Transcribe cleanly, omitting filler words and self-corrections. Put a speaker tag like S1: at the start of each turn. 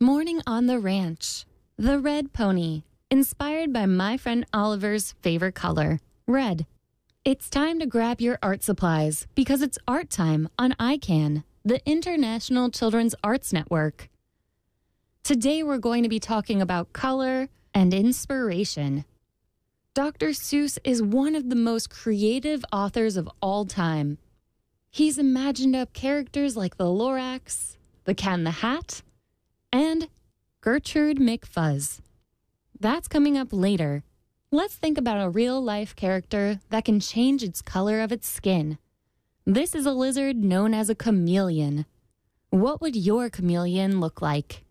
S1: Morning on the Ranch. The Red Pony. Inspired by my friend Oliver's favorite color, red. It's time to grab your art supplies because it's art time on ICANN, the International Children's Arts Network. Today we're going to be talking about color and inspiration. Dr. Seuss is one of the most creative authors of all time. He's imagined up characters like the Lorax, the Cat in the Hat, and Gertrude McFuzz. That's coming up later. Let's think about a real-life character that can change its color of its skin. This is a lizard known as a chameleon. What would your chameleon look like?